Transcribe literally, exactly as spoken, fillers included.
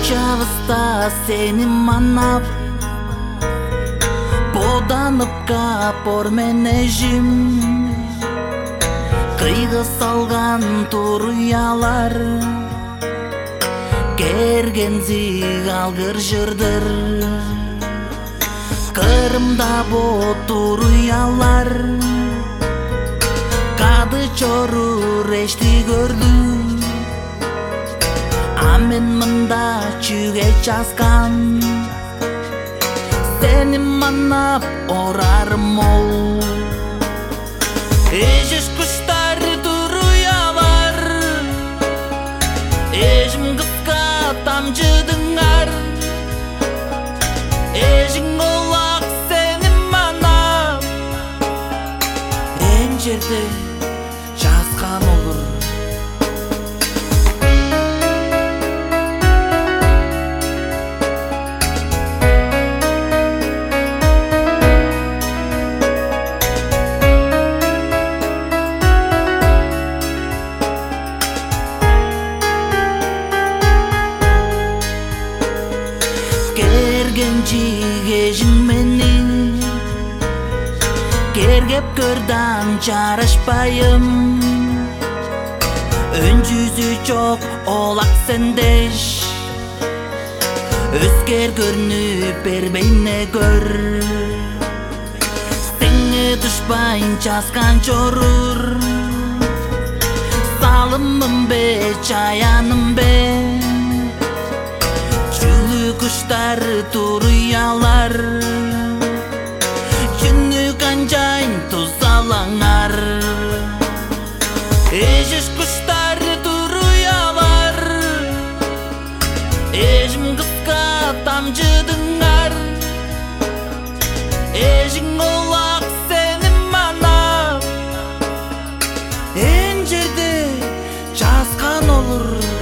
Чабыста сени манап, боданып капор менежим, кыйгы салган туруялар, керген зигалгыр жырдыр. Кырымда бо туруялар, кады чору решти көрдү. Амен мында чүге жазган, сени манап орарым ол. Эжеш куштар туруялар, эжим кыска тамчыдыңар. Эжиң олак сени манап, эң жерде жазган олур. Жигежиң менен кергеп көрдан жарашпайым. Өн жүзү жок олак сендеш, өзгер көрүнүп бербейне көр. Сеңе душпайн жазган жорур, салымым бе чаяным бе. Куштар туруялар, жүнү канжайын тузалаңар. Эжеш куштар туруялар, эжим кыска тамчыдыңар. Эжиң олак сени манап, эң жерде жазган олур.